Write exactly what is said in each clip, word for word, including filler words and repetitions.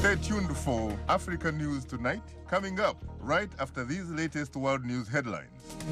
Stay tuned for Africa News Tonight, coming up right after these latest world news headlines.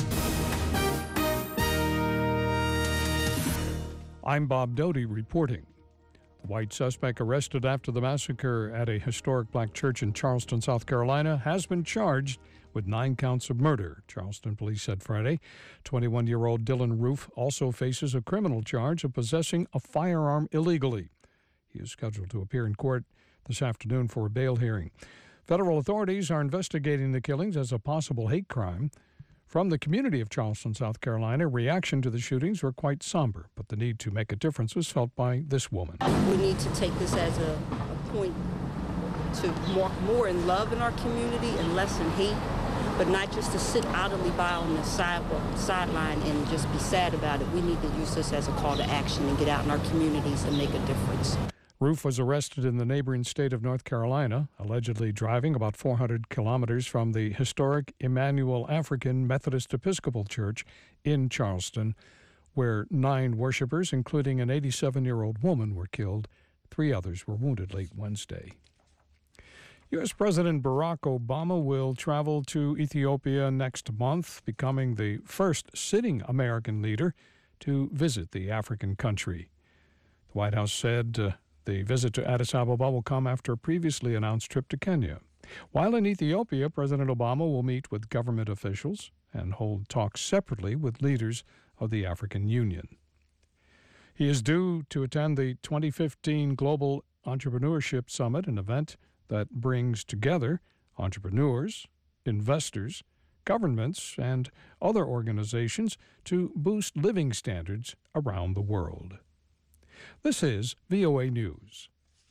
I'm Bob Doty reporting. The white suspect arrested after the massacre at a historic black church in Charleston, South Carolina, has been charged with nine counts of murder, Charleston police said Friday. twenty-one-year-old Dylan Roof also faces a criminal charge of possessing a firearm illegally. He is scheduled to appear in court this afternoon for a bail hearing. Federal authorities are investigating the killings as a possible hate crime. From the community of Charleston, South Carolina, reaction to the shootings were quite somber, but the need to make a difference was felt by this woman. We need to take this as a, a point to walk more in love in our community and less in hate, but not just to sit idly by on the sidewalk, sideline and just be sad about it. We need to use this as a call to action and get out in our communities and make a difference. Roof was arrested in the neighboring state of North Carolina, allegedly driving about four hundred kilometers from the historic Emmanuel African Methodist Episcopal Church in Charleston, where nine worshipers, including an eighty-seven-year-old woman, were killed. Three others were wounded late Wednesday. U S President Barack Obama will travel to Ethiopia next month, becoming the first sitting American leader to visit the African country. The White House said uh, the visit to Addis Ababa will come after a previously announced trip to Kenya. While in Ethiopia, President Obama will meet with government officials and hold talks separately with leaders of the African Union. He is due to attend the twenty fifteen Global Entrepreneurship Summit, an event that brings together entrepreneurs, investors, governments, and other organizations to boost living standards around the world. This is V O A News.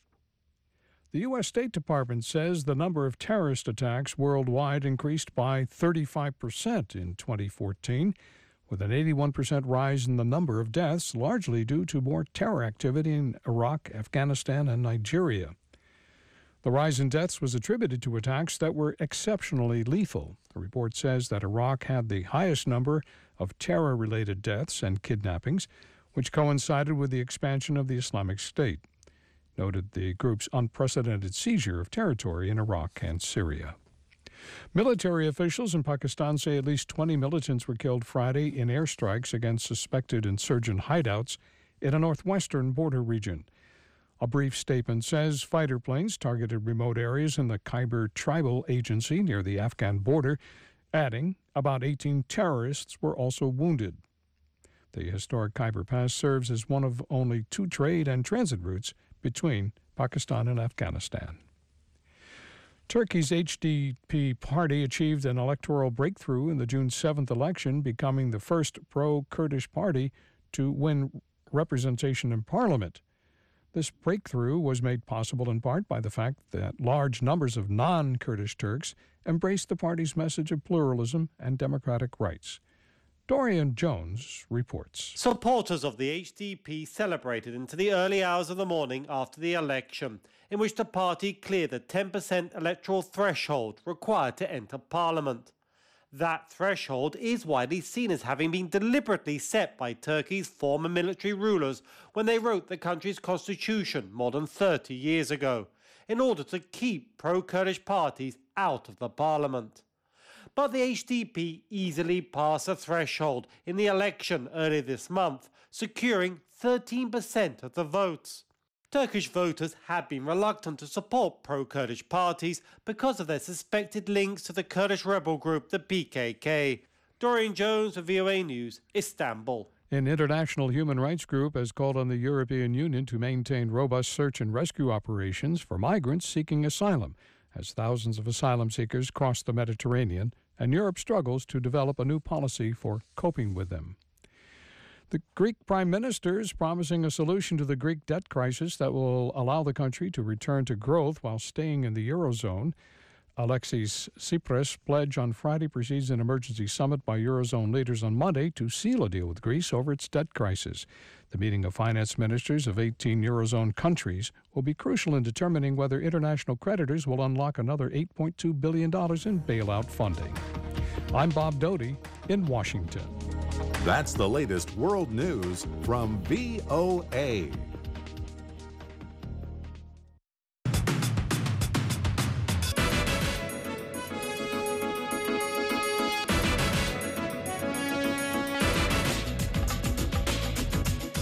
The U S State Department says the number of terrorist attacks worldwide increased by thirty-five percent in twenty fourteen, with an eighty-one percent rise in the number of deaths, largely due to more terror activity in Iraq, Afghanistan, and Nigeria. The rise in deaths was attributed to attacks that were exceptionally lethal. The report says that Iraq had the highest number of terror-related deaths and kidnappings, which coincided with the expansion of the Islamic State, noted the group's unprecedented seizure of territory in Iraq and Syria. Military officials in Pakistan say at least twenty militants were killed Friday in airstrikes against suspected insurgent hideouts in a northwestern border region. A brief statement says fighter planes targeted remote areas in the Khyber Tribal Agency near the Afghan border, adding about eighteen terrorists were also wounded. The historic Khyber Pass serves as one of only two trade and transit routes between Pakistan and Afghanistan. Turkey's H D P party achieved an electoral breakthrough in the June seventh election, becoming the first pro-Kurdish party to win representation in parliament. This breakthrough was made possible in part by the fact that large numbers of non-Kurdish Turks embraced the party's message of pluralism and democratic rights. Dorian Jones reports. Supporters of the H D P celebrated into the early hours of the morning after the election, in which the party cleared the ten percent electoral threshold required to enter parliament. That threshold is widely seen as having been deliberately set by Turkey's former military rulers when they wrote the country's constitution more than thirty years ago, in order to keep pro-Kurdish parties out of the parliament. But the H D P easily passed the threshold in the election earlier this month, securing thirteen percent of the votes. Turkish voters had been reluctant to support pro-Kurdish parties because of their suspected links to the Kurdish rebel group, the P K K. Dorian Jones for V O A News, Istanbul. An international human rights group has called on the European Union to maintain robust search and rescue operations for migrants seeking asylum, as thousands of asylum seekers cross the Mediterranean and Europe struggles to develop a new policy for coping with them. The Greek Prime Minister is promising a solution to the Greek debt crisis that will allow the country to return to growth while staying in the Eurozone. Alexis Tsipras' pledge on Friday precedes an emergency summit by Eurozone leaders on Monday to seal a deal with Greece over its debt crisis. The meeting of finance ministers of eighteen Eurozone countries will be crucial in determining whether international creditors will unlock another eight point two billion dollars in bailout funding. I'm Bob Doty in Washington. That's the latest world news from V O A.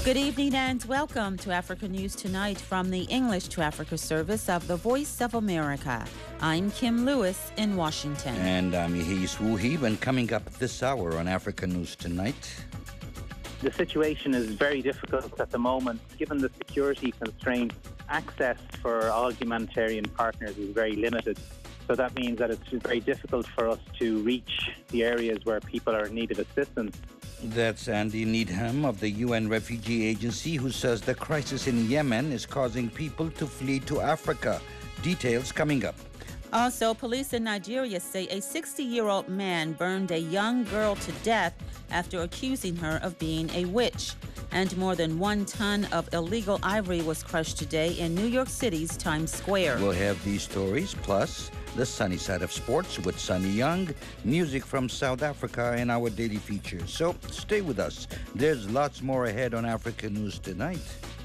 Good evening and welcome to Africa News Tonight from the English to Africa service of the Voice of America. I'm Kim Lewis in Washington. And I'm Yehis Wuhib, and coming up this hour on Africa News Tonight. The situation is very difficult at the moment. Given the security constraints, access for all humanitarian partners is very limited. So that means that it's very difficult for us to reach the areas where people are in need of assistance. That's Andy Needham of the U N Refugee Agency, who says the crisis in Yemen is causing people to flee to Africa. Details coming up. Also, police in Nigeria say a sixty-year-old man burned a young girl to death after accusing her of being a witch. And more than one ton of illegal ivory was crushed today in New York City's Times Square. We'll have these stories, plus the sunny side of sports with Sunny Young, music from South Africa, and our daily features. So stay with us. There's lots more ahead on Africa News Tonight.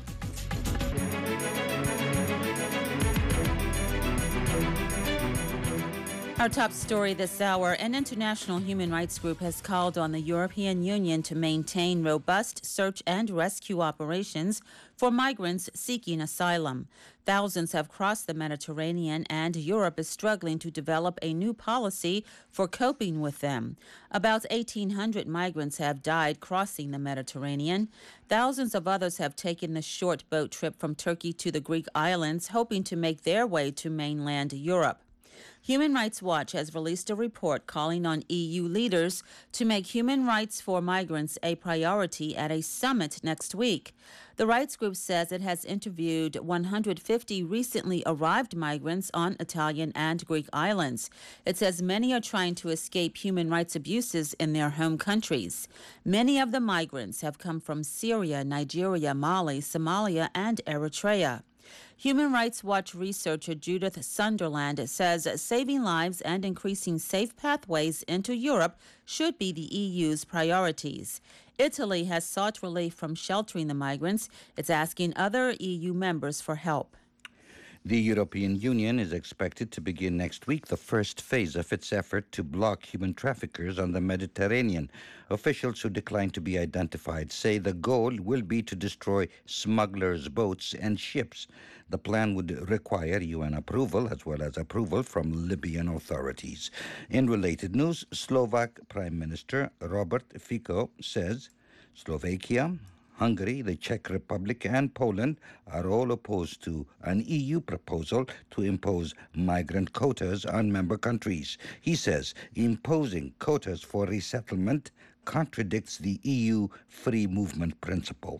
Our top story this hour, an international human rights group has called on the European Union to maintain robust search and rescue operations for migrants seeking asylum. Thousands have crossed the Mediterranean, and Europe is struggling to develop a new policy for coping with them. About eighteen hundred migrants have died crossing the Mediterranean. Thousands of others have taken the short boat trip from Turkey to the Greek islands, hoping to make their way to mainland Europe. Human Rights Watch has released a report calling on E U leaders to make human rights for migrants a priority at a summit next week. The rights group says it has interviewed one hundred fifty recently arrived migrants on Italian and Greek islands. It says many are trying to escape human rights abuses in their home countries. Many of the migrants have come from Syria, Nigeria, Mali, Somalia, and Eritrea. Human Rights Watch researcher Judith Sunderland says saving lives and increasing safe pathways into Europe should be the E U's priorities. Italy has sought relief from sheltering the migrants. It's asking other E U members for help. The European Union is expected to begin next week the first phase of its effort to block human traffickers on the Mediterranean. Officials who decline to be identified say the goal will be to destroy smugglers' boats and ships. The plan would require U N approval as well as approval from Libyan authorities. In related news, Slovak Prime Minister Robert Fico says Slovakia, Hungary, the Czech Republic, and Poland are all opposed to an E U proposal to impose migrant quotas on member countries. He says imposing quotas for resettlement contradicts the E U free movement principle.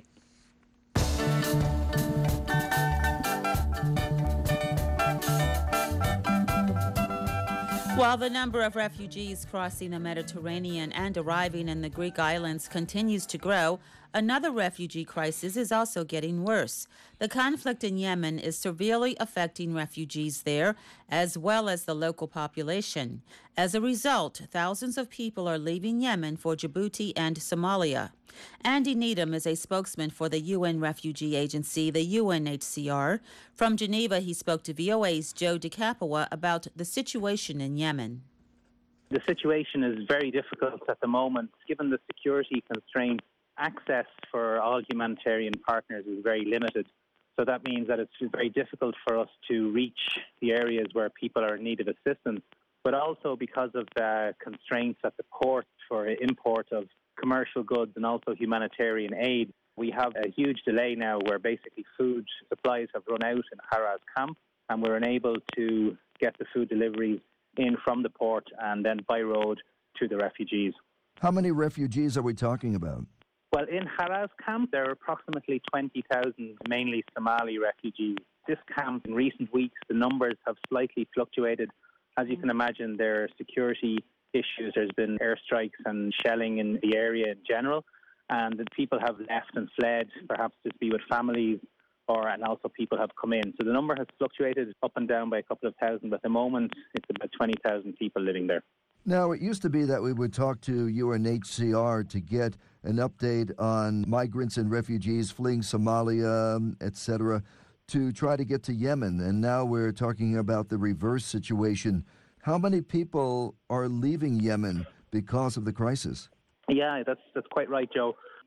While the number of refugees crossing the Mediterranean and arriving in the Greek islands continues to grow, another refugee crisis is also getting worse. The conflict in Yemen is severely affecting refugees there, as well as the local population. As a result, thousands of people are leaving Yemen for Djibouti and Somalia. Andy Needham is a spokesman for the U N Refugee Agency, the U N H C R. From Geneva, he spoke to V O A's Joe DeCapua about the situation in Yemen. The situation is very difficult at the moment. Given the security constraints, access for all humanitarian partners is very limited. So that means that it's very difficult for us to reach the areas where people are in need of assistance. But also because of the constraints at the ports for import of commercial goods and also humanitarian aid, we have a huge delay now where basically food supplies have run out in Haraz camp, and we're unable to get the food deliveries in from the port and then by road to the refugees. How many refugees are we talking about? Well, in Haraz camp, there are approximately twenty thousand, mainly Somali refugees. This camp, in recent weeks, the numbers have slightly fluctuated. As you can imagine, there are security issues. There's been airstrikes and shelling in the area in general, and the people have left and fled, perhaps to be with families, or and also people have come in. So the number has fluctuated up and down by a couple of thousand, but at the moment it's about twenty thousand people living there. Now, it used to be that we would talk to U N H C R to get an update on migrants and refugees fleeing Somalia, et cetera, to try to get to Yemen. And now we're talking about the reverse situation. How many people are leaving Yemen because of the crisis? Yeah, that's that's quite right, Joe.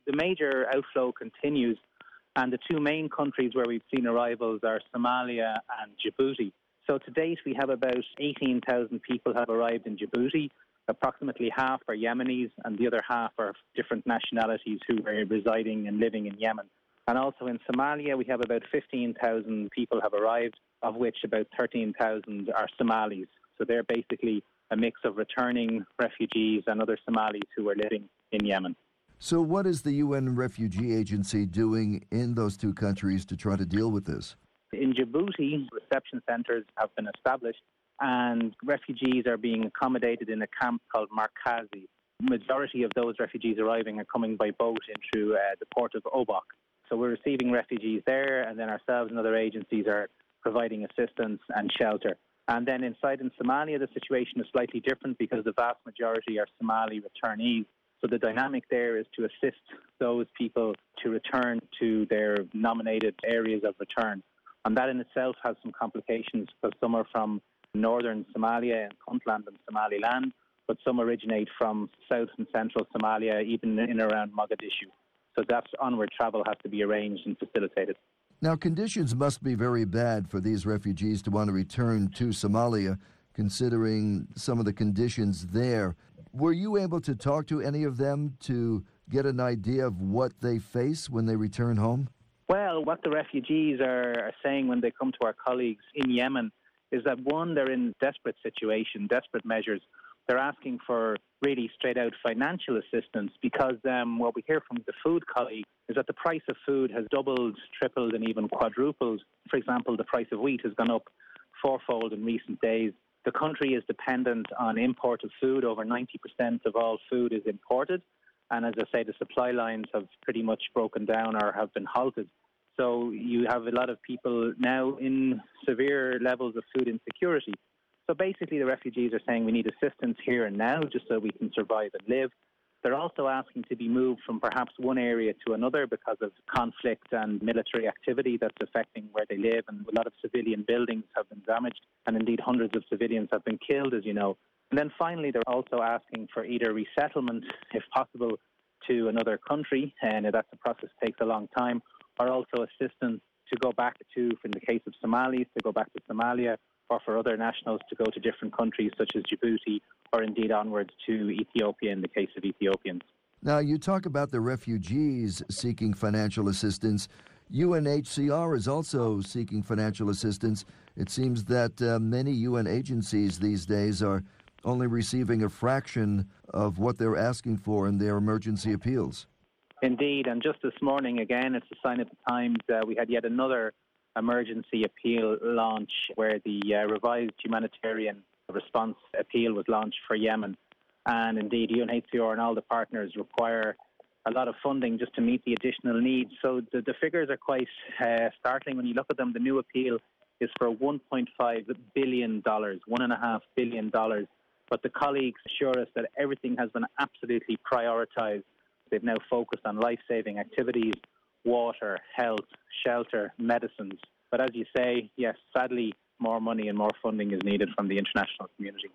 the major outflow continues, and the two main countries where we've seen arrivals are Somalia and Djibouti. So to date, we have about eighteen thousand people have arrived in Djibouti. Approximately half are Yemenis, and the other half are different nationalities who are residing and living in Yemen. And also in Somalia, we have about fifteen thousand people have arrived, of which about thirteen thousand are Somalis. So they're basically a mix of returning refugees and other Somalis who are living in Yemen. So what is the U N Refugee Agency doing in those two countries to try to deal with this? In Djibouti, reception centres have been established and refugees are being accommodated in a camp called Markazi. The majority of those refugees arriving are coming by boat in through uh, the port of Obok. So we're receiving refugees there, and then ourselves and other agencies are providing assistance and shelter. And then inside in Somalia, the situation is slightly different because the vast majority are Somali returnees. So the dynamic there is to assist those people to return to their nominated areas of return. And that in itself has some complications because some are from northern Somalia and Puntland and Somaliland, but some originate from south and central Somalia, even in and around Mogadishu. So that onward travel has to be arranged and facilitated. Now, conditions must be very bad for these refugees to want to return to Somalia, considering some of the conditions there. Were you able to talk to any of them to get an idea of what they face when they return home? Well, what the refugees are, are saying when they come to our colleagues in Yemen is that, one, they're in desperate situation, desperate measures. They're asking for really straight-out financial assistance because um, what we hear from the food colleagues is that the price of food has doubled, tripled, and even quadrupled. For example, the price of wheat has gone up fourfold in recent days. The country is dependent on import of food. Over ninety percent of all food is imported. And as I say, the supply lines have pretty much broken down or have been halted. So you have a lot of people now in severe levels of food insecurity. So basically the refugees are saying we need assistance here and now just so we can survive and live. They're also asking to be moved from perhaps one area to another because of conflict and military activity that's affecting where they live. And a lot of civilian buildings have been damaged, and indeed hundreds of civilians have been killed, as you know. And then finally, they're also asking for either resettlement, if possible, to another country, and that's a process that takes a long time, or also assistance to go back to, in the case of Somalis, to go back to Somalia, or for other nationals to go to different countries such as Djibouti, or indeed onwards to Ethiopia in the case of Ethiopians. Now, you talk about the refugees seeking financial assistance. U N H C R is also seeking financial assistance. It seems that uh, many U N agencies these days are only receiving a fraction of what they're asking for in their emergency appeals. Indeed, and just this morning, again, it's a sign of the times, uh, we had yet another emergency appeal launch where the uh, revised humanitarian response appeal was launched for Yemen. And indeed, U N H C R and all the partners require a lot of funding just to meet the additional needs. So the, the figures are quite uh, startling when you look at them. The new appeal is for one point five billion dollars, one point five billion dollars. But the colleagues assure us that everything has been absolutely prioritised. They've now focused on life-saving activities, water, health, shelter, medicines. But as you say, yes, sadly, more money and more funding is needed from the international community.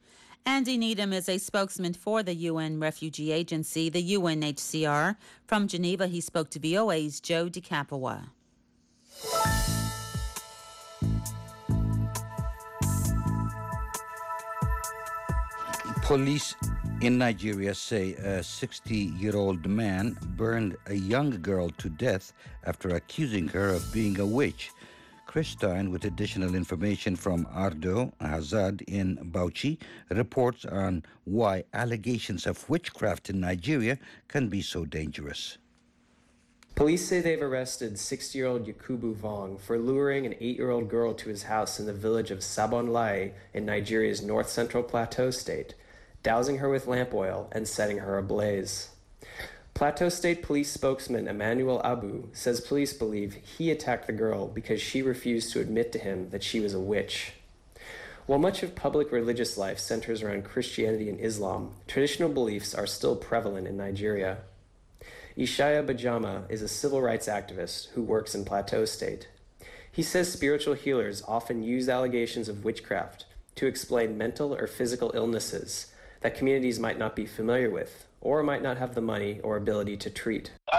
Andy Needham is a spokesman for the U N Refugee Agency, the U N H C R. From Geneva, he spoke to V O A's Joe DeCapua. Police in Nigeria say a sixty-year-old man burned a young girl to death after accusing her of being a witch. Chris Stein, with additional information from Ardo Hazard in Bauchi, reports on why allegations of witchcraft in Nigeria can be so dangerous. Police say they've arrested sixty-year-old Yakubu Vong for luring an eight-year-old girl to his house in the village of Sabonlaye in Nigeria's north-central plateau state, dousing her with lamp oil and setting her ablaze. Plateau State Police spokesman Emmanuel Abu says police believe he attacked the girl because she refused to admit to him that she was a witch. While much of public religious life centers around Christianity and Islam, traditional beliefs are still prevalent in Nigeria. Ishaya Bajama is a civil rights activist who works in Plateau State. He says spiritual healers often use allegations of witchcraft to explain mental or physical illnesses that communities might not be familiar with or might not have the money or ability to treat.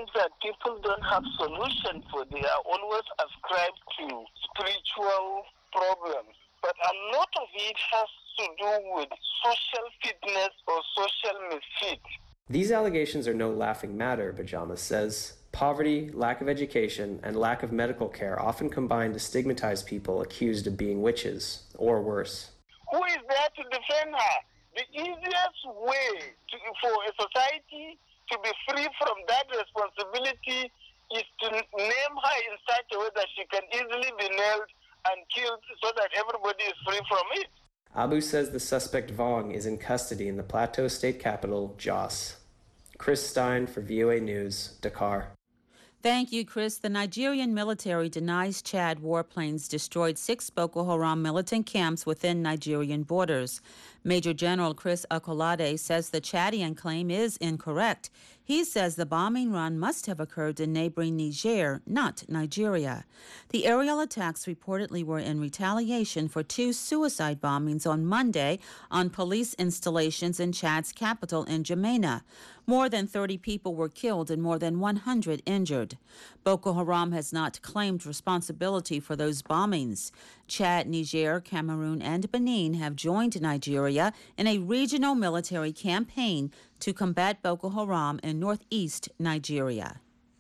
means that people don't have solution for. They are always ascribed to spiritual problems. But a lot of it has to do with social fitness or social misfit. These allegations are no laughing matter, Bajamas says. Poverty, lack of education, and lack of medical care often combine to stigmatize people accused of being witches, or worse. Who is there to defend her? The easiest way to, for a society to be free from that responsibility is to name her in such a way that she can easily be nailed and killed so that everybody is free from it. Abu says the suspect Vong is in custody in the Plateau State capital, Jos. Chris Stein for V O A News, Dakar. Thank you, Chris. The Nigerian military denies Chad warplanes destroyed six Boko Haram militant camps within Nigerian borders. Major General Chris Akolade says the Chadian claim is incorrect. He says the bombing run must have occurred in neighboring Niger, not Nigeria. The aerial attacks reportedly were in retaliation for two suicide bombings on Monday on police installations in Chad's capital in N'Djamena. More than thirty people were killed and more than one hundred injured. Boko Haram has not claimed responsibility for those bombings. Chad, Niger, Cameroon, and Benin have joined Nigeria in a regional military campaign to combat Boko Haram in northeast Nigeria.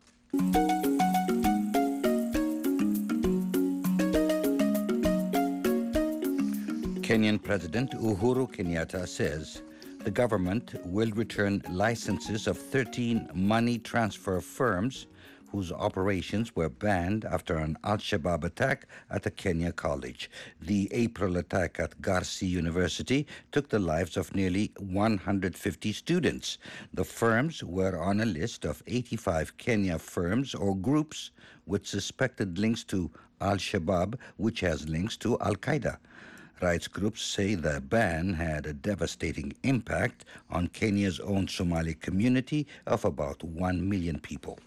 Kenyan President Uhuru Kenyatta says the government will return licenses of thirteen money transfer firms whose operations were banned after an Al-Shabaab attack at a Kenya college. The April attack at Garsi University took the lives of nearly one hundred fifty students. The firms were on a list of eighty-five Kenya firms or groups with suspected links to Al-Shabaab, which has links to Al-Qaeda. Rights groups say the ban had a devastating impact on Kenya's own Somali community of about one million people.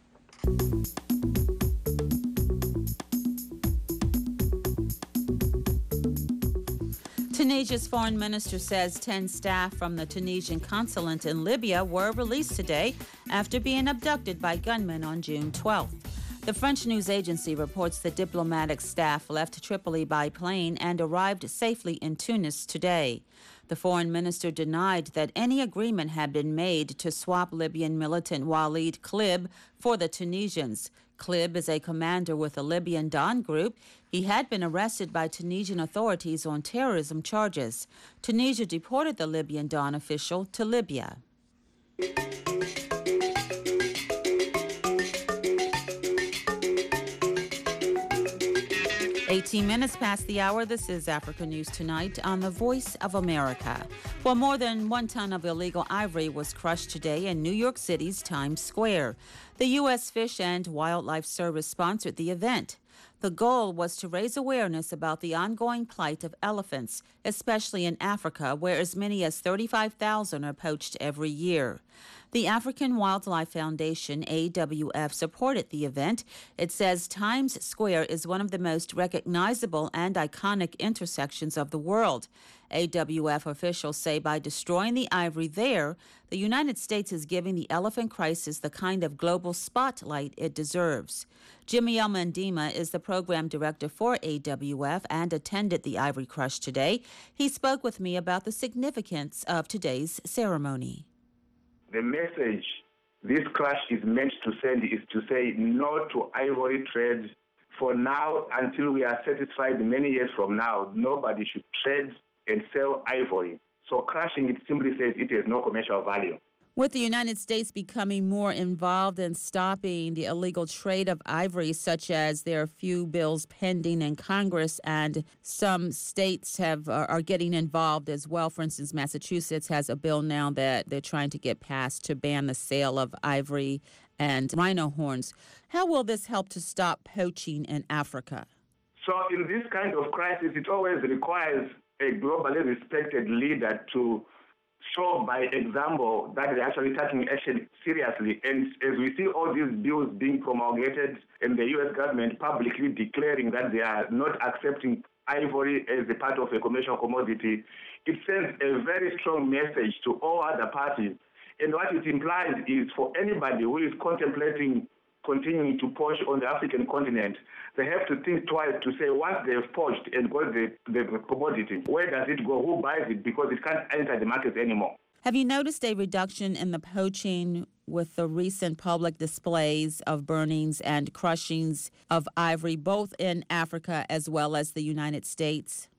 Tunisia's foreign minister says ten staff from the Tunisian consulate in Libya were released today after being abducted by gunmen on June twelfth. The French news agency reports the diplomatic staff left Tripoli by plane and arrived safely in Tunis today. The foreign minister denied that any agreement had been made to swap Libyan militant Walid Klib for the Tunisians. Klib is a commander with the Libyan Dawn Group. He had been arrested by Tunisian authorities on terrorism charges. Tunisia deported the Libyan Dawn official to Libya. eighteen minutes past the hour. This is Africa News Tonight on the Voice of America. Well, more than one ton of illegal ivory was crushed today in New York City's Times Square. The U S Fish and Wildlife Service sponsored the event. The goal was to raise awareness about the ongoing plight of elephants, especially in Africa, where as many as thirty-five thousand are poached every year. The African Wildlife Foundation, A W F, supported the event. It says Times Square is one of the most recognizable and iconic intersections of the world. A W F officials say by destroying the ivory there, the United States is giving the elephant crisis the kind of global spotlight it deserves. Jimmy Almandima is the program director for A W F and attended the Ivory Crush today. He spoke with me about the significance of today's ceremony. The message this crush is meant to send is to say no to ivory trade. For now, until we are satisfied many years from now, nobody should trade and sell ivory. So crushing it simply says it has no commercial value. With the United States becoming more involved in stopping the illegal trade of ivory, such as there are a few bills pending in Congress, and some states have are, are getting involved as well. For instance, Massachusetts has a bill now that they're trying to get passed to ban the sale of ivory and rhino horns. How will this help to stop poaching in Africa? So in this kind of crisis, it always requires a globally respected leader to show by example that they're actually taking action seriously. And as we see all these bills being promulgated and the U S government publicly declaring that they are not accepting ivory as a part of a commercial commodity, it sends a very strong message to all other parties And what it implies is for anybody who is contemplating continuing to poach on the African continent, they have to think twice to say, once they've poached and got the, the commodity, where does it go? Who buys it? Because it can't enter the market anymore. Have you noticed a reduction in the poaching with the recent public displays of burnings and crushings of ivory, both in Africa as well as the United States?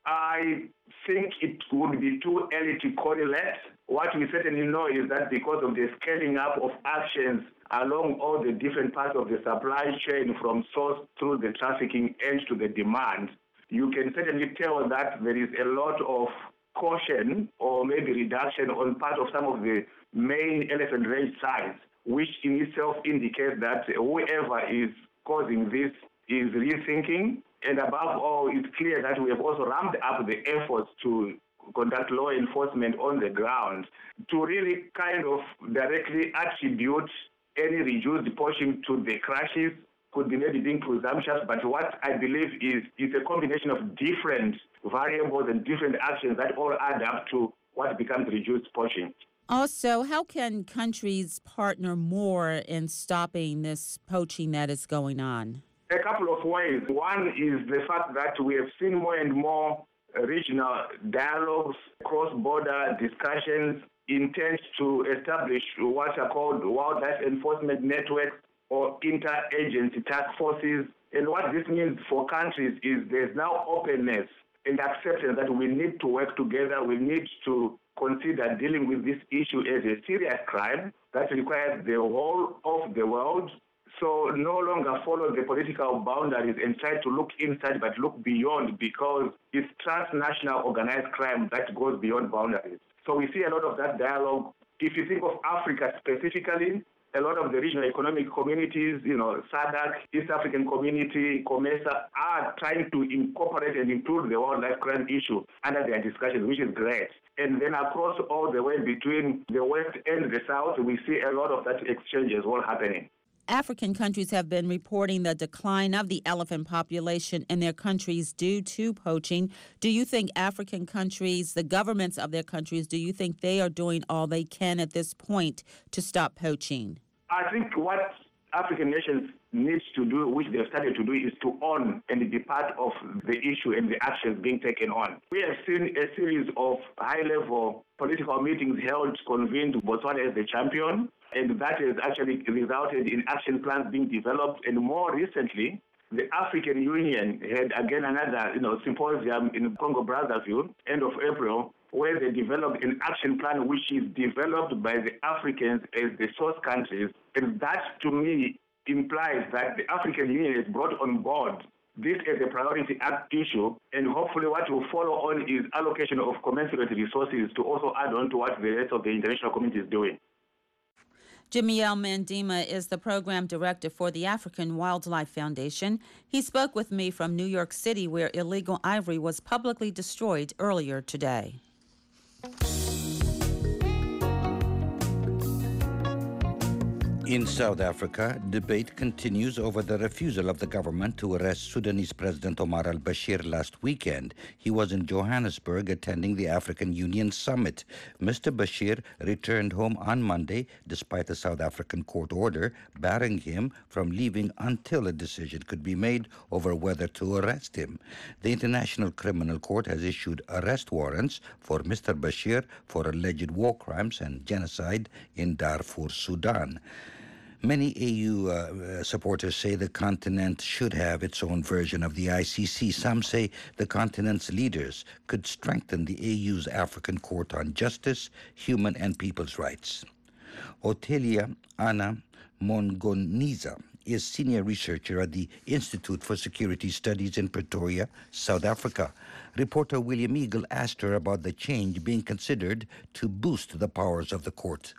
I think it would be too early to correlate. What we certainly know is that because of the scaling up of actions along all the different parts of the supply chain from source through the trafficking edge to the demand, you can certainly tell that there is a lot of caution or maybe reduction on part of some of the main elephant range sites, which in itself indicates that whoever is causing this is rethinking. And above all, it's clear that we have also ramped up the efforts to conduct law enforcement on the ground to really kind of directly attribute any reduced poaching to the crashes. Could be maybe being presumptuous, but what I believe is it's a combination of different variables and different actions that all add up to what becomes reduced poaching. Also, how can countries partner more in stopping this poaching that is going on? A couple of ways. One is the fact that we have seen more and more regional dialogues, cross-border discussions, intent to establish what are called wildlife enforcement networks or interagency task forces. And what this means for countries is there's now openness and acceptance that we need to work together. We need to consider dealing with this issue as a serious crime that requires the whole of the world. So no longer follow the political boundaries and try to look inside, but look beyond, because it's transnational organized crime that goes beyond boundaries. So we see a lot of that dialogue. If you think of Africa specifically, a lot of the regional economic communities, you know, SADC, East African Community, COMESA, are trying to incorporate and include the wildlife crime issue under their discussions, which is great. And then across all the way between the West and the South, we see a lot of that exchange as well happening. African countries have been reporting the decline of the elephant population in their countries due to poaching. Do you think African countries, the governments of their countries, do you think they are doing all they can at this point to stop poaching? I think what African nations need to do, which they've started to do, is to own and be part of the issue and the actions being taken on. We have seen a series of high-level political meetings held, convened, Botswana as the champion, and that has actually resulted in action plans being developed. And more recently, the African Union had again another, you know, symposium in Congo Brazzaville, end of April, where they developed an action plan which is developed by the Africans as the source countries. And that, to me, implies that the African Union has brought on board this as a priority act issue, and hopefully what will follow on is allocation of commensurate resources to also add on to what the rest of the international community is doing. Jamiel Mandima is the program director for the African Wildlife Foundation. He spoke with me from New York City, where illegal ivory was publicly destroyed earlier today. In South Africa, debate continues over the refusal of the government to arrest Sudanese President Omar al-Bashir last weekend. He was in Johannesburg attending the African Union Summit. Mister Bashir returned home on Monday despite a South African court order barring him from leaving until a decision could be made over whether to arrest him. The International Criminal Court has issued arrest warrants for Mister Bashir for alleged war crimes and genocide in Darfur, Sudan. Many A U uh, supporters say the continent should have its own version of the I C C. Some say the continent's leaders could strengthen the A U's African Court on Justice, Human and People's Rights. Otelia Anna Mongoniza is senior researcher at the Institute for Security Studies in Pretoria, South Africa. Reporter William Eagle asked her about the change being considered to boost the powers of the court.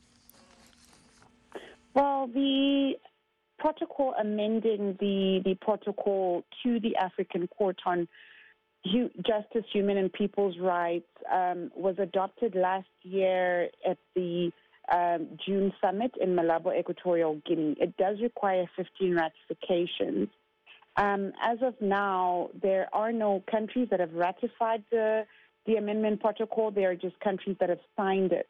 Well, the protocol amending the, the protocol to the African Court on Hu- Justice, Human and People's Rights um, was adopted last year at the um, June summit in Malabo, Equatorial Guinea. It does require fifteen ratifications. Um, as of now, there are no countries that have ratified the, the amendment protocol. There are just countries that have signed it.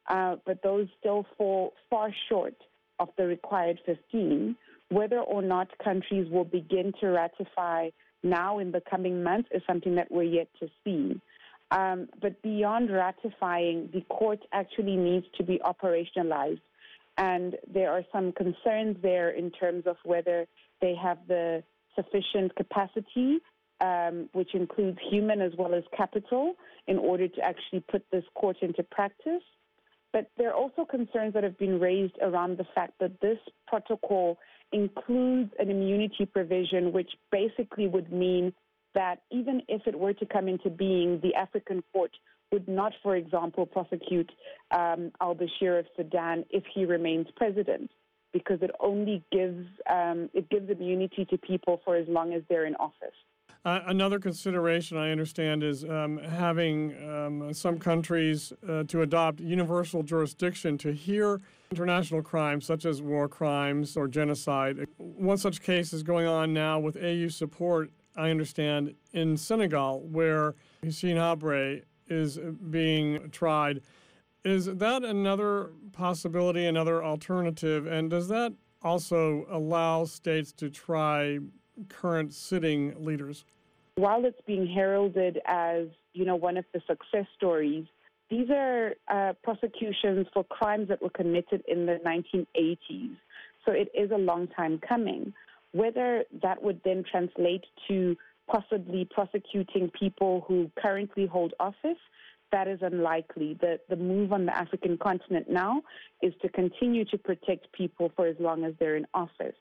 uh, but those still fall far short of the required fifteen. Whether or not countries will begin to ratify now in the coming months is something that we're yet to see. Um, but beyond ratifying, the court actually needs to be operationalized. And there are some concerns there in terms of whether they have the sufficient capacity, um, which includes human as well as capital, in order to actually put this court into practice. But there are also concerns that have been raised around the fact that this protocol includes an immunity provision, which basically would mean that even if it were to come into being, the African court would not, for example, prosecute um, al-Bashir of Sudan if he remains president, because it only gives um, it gives immunity to people for as long as they're in office. Uh, another consideration, I understand, is um, having um, some countries uh, to adopt universal jurisdiction to hear international crimes such as war crimes or genocide. One such case is going on now with A U support, I understand, in Senegal, where Hissène Habré is being tried. Is that another possibility, another alternative? And does that also allow states to try current sitting leaders? While it's being heralded as, you know, one of the success stories, these are uh, prosecutions for crimes that were committed in the nineteen eighties. So it is a long time coming. Whether that would then translate to possibly prosecuting people who currently hold office, that is unlikely. The, the move on the African continent now is to continue to protect people for as long as they're in office.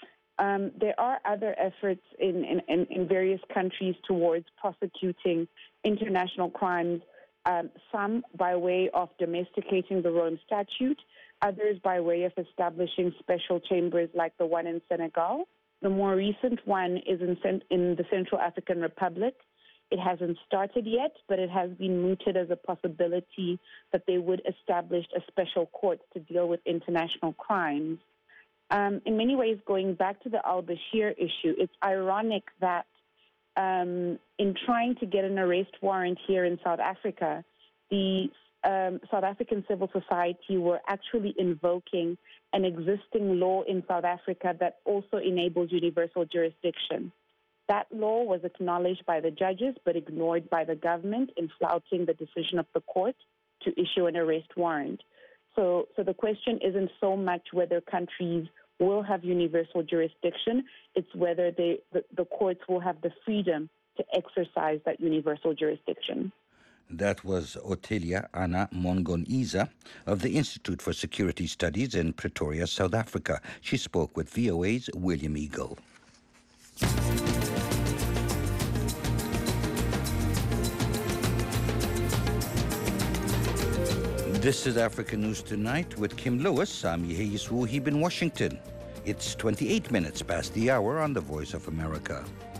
Um, there are other efforts in, in, in various countries towards prosecuting international crimes, um, some by way of domesticating the Rome Statute, others by way of establishing special chambers like the one in Senegal. The more recent one is in, in the Central African Republic. It hasn't started yet, but it has been mooted as a possibility that they would establish a special court to deal with international crimes. Um, in many ways, going back to the al-Bashir issue, it's ironic that um, in trying to get an arrest warrant here in South Africa, the um, South African civil society were actually invoking an existing law in South Africa that also enables universal jurisdiction. That law was acknowledged by the judges but ignored by the government in flouting the decision of the court to issue an arrest warrant. So, so the question isn't so much whether countries will have universal jurisdiction, it's whether they, the, the courts will have the freedom to exercise that universal jurisdiction. That was Otelia Anna Mongon-Iza of the Institute for Security Studies in Pretoria, South Africa. She spoke with V O A's William Eagle. This is Africa News Tonight with Kim Lewis. I'm Yehiyis Wuhib in Washington. It's twenty-eight minutes past the hour on the Voice of America.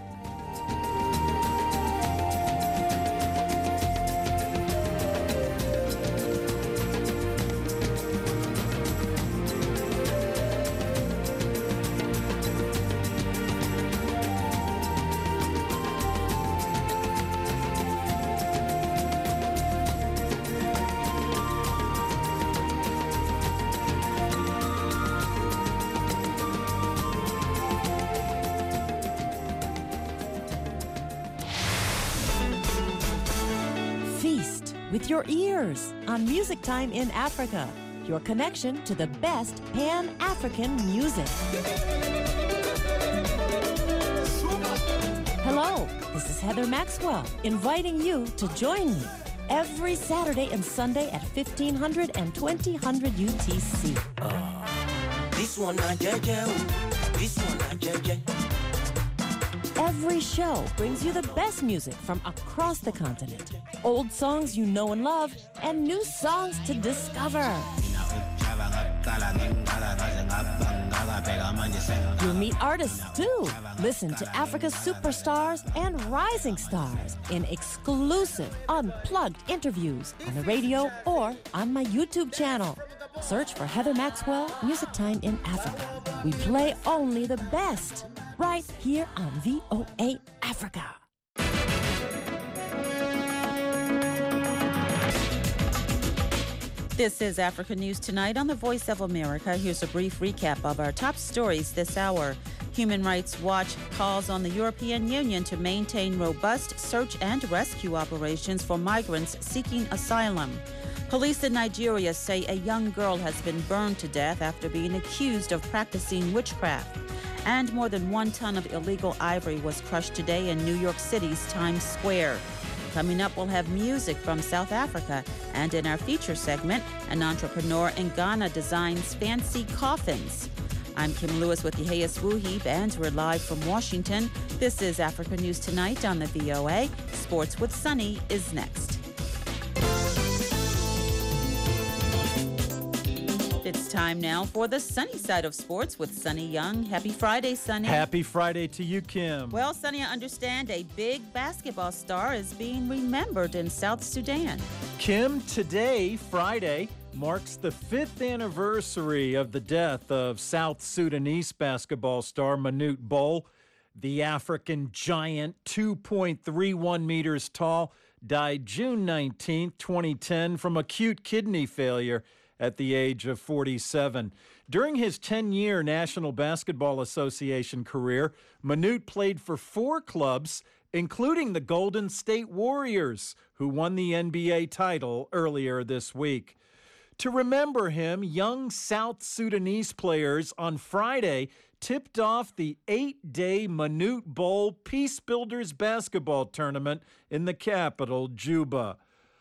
With your ears on Music Time in Africa, your connection to the best Pan-African music. Hello, this is Heather Maxwell inviting you to join me every Saturday and Sunday at fifteen hundred and twenty hundred U T C. Uh, this one not J J, this one not J J. Every show brings you the best music from across the continent. Old songs you know and love, and new songs to discover. You'll meet artists too. Listen to Africa's superstars and rising stars in exclusive, unplugged interviews on the radio or on my YouTube channel. Search for Heather Maxwell, Music Time in Africa. We play only the best, right here on V O A Africa. This is Africa News Tonight on the Voice of America. Here's a brief recap of our top stories this hour. Human Rights Watch calls on the European Union to maintain robust search and rescue operations for migrants seeking asylum. Police in Nigeria say a young girl has been burned to death after being accused of practicing witchcraft. And more than one ton of illegal ivory was crushed today in New York City's Times Square. Coming up, we'll have music from South Africa. And in our feature segment, an entrepreneur in Ghana designs fancy coffins. I'm Kim Lewis with Yehias Wuhib, and we're live from Washington. This is Africa News Tonight on the V O A. Sports with Sunny is next. It's time now for the sunny side of sports with Sunny Young. Happy Friday, Sunny. Happy Friday to you, Kim. Well, Sunny, I understand a big basketball star is being remembered in South Sudan. Kim, today, Friday, marks the fifth anniversary of the death of South Sudanese basketball star Manute Bol. The African giant, two point three one meters tall, died June nineteenth, twenty ten from acute kidney failure at the age of forty-seven. During his ten-year National Basketball Association career, Manute played for four clubs, including the Golden State Warriors, who won the N B A title earlier this week. To remember him, young South Sudanese players on Friday tipped off the eight-day Manute Bol Peace Builders basketball tournament in the capital, Juba.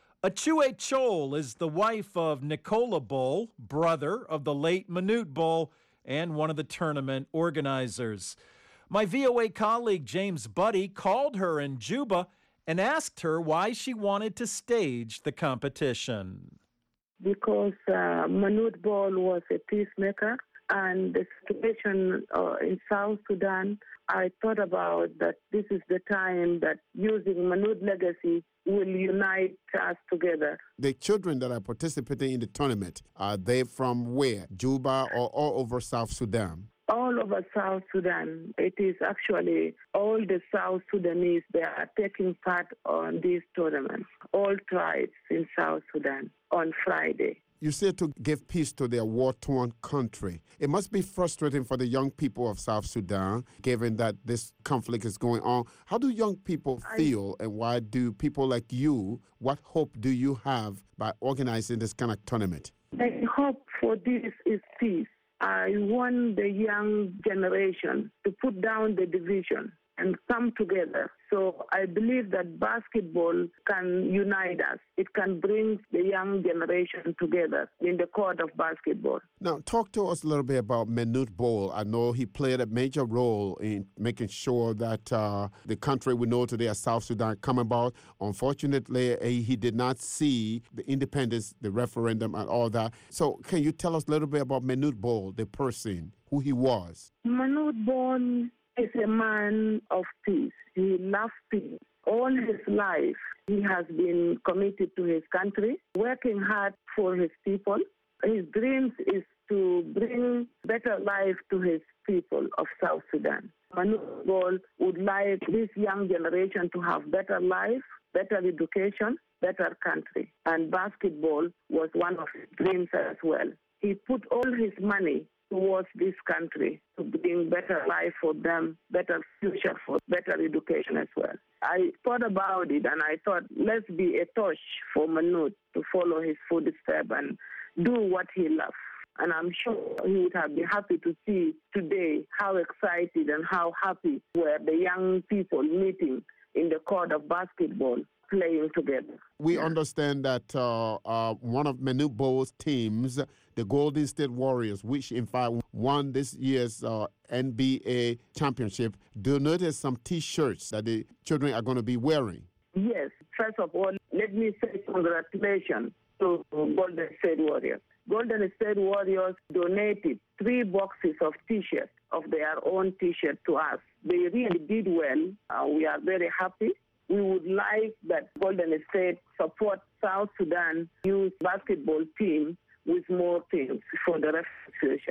Achue Chol is the wife of Nicola Bol, brother of the late Manute Bol, and one of the tournament organizers. My V O A colleague James Buddy called her in Juba and asked her why she wanted to stage the competition. Because uh, Manute Bol was a peacemaker, and the situation uh, in South Sudan, I thought about that this is the time that using Manute's legacy will unite us together. The children that are participating in the tournament, are they from where? Juba or all over South Sudan? All over South Sudan. It is actually all the South Sudanese that are taking part on this tournament. All tribes in South Sudan on Friday. You said to give peace to their war-torn country. It must be frustrating for the young people of South Sudan, given that this conflict is going on. How do young people feel, and why do people like you, what hope do you have by organizing this kind of tournament? The hope for this is peace. I want the young generation to put down the division and come together. So I believe that basketball can unite us. It can bring the young generation together in the court of basketball. Now, talk to us a little bit about Manute Bol. I know he played a major role in making sure that uh, the country we know today as South Sudan come about. Unfortunately, he did not see the independence, the referendum, and all that. So can you tell us a little bit about Manute Bol, the person, who he was? Manute Bol is a man of peace. He loves peace. All his life, he has been committed to his country, working hard for his people. His dreams is to bring better life to his people of South Sudan. Manute Bol would like this young generation to have better life, better education, better country. And basketball was one of his dreams as well. He put all his money towards this country to bring better life for them, better future for better education as well. I thought about it and I thought, let's be a torch for Manute to follow his footsteps and do what he loves. And I'm sure he would have been happy to see today how excited and how happy were the young people meeting in the court of basketball, playing together. We understand that uh, uh, one of Manute Bol's teams, the Golden State Warriors, which in fact won this year's uh, N B A championship, donated some T-shirts that the children are going to be wearing. Yes. First of all, let me say congratulations to Golden State Warriors. Golden State Warriors donated three boxes of T-shirts, of their own T-shirts to us. They really did well. Uh, we are very happy. We would like that Golden State support South Sudan youth basketball team with more teams for the rest of the future.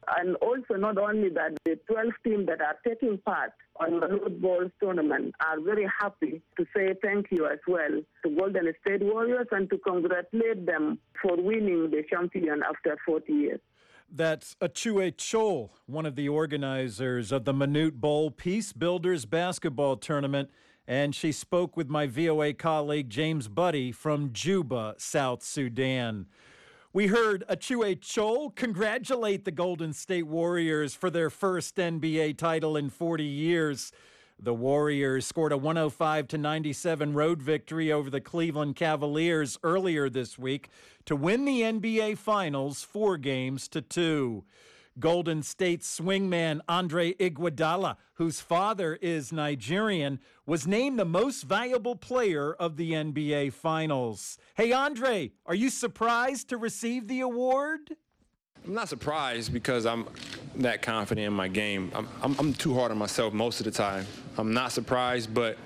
And also, not only that, the twelve teams that are taking part on the Manute Ball tournament are very happy to say thank you as well to Golden State Warriors and to congratulate them for winning the champion after forty years. That's Achue Chol, one of the organizers of the Manute Bowl Peace Builders basketball tournament, and she spoke with my V O A colleague James Buddy from Juba, South Sudan. We heard Achue Chol congratulate the Golden State Warriors for their first N B A title in forty years. The Warriors scored a one oh five to ninety-seven road victory over the Cleveland Cavaliers earlier this week to win the N B A Finals four games to two. Golden State swingman Andre Iguodala, whose father is Nigerian, was named the most valuable player of the N B A Finals. Hey, Andre, are you surprised to receive the award? I'm not surprised because I'm that confident in my game. I'm, I'm, I'm too hard on myself most of the time. I'm not surprised, but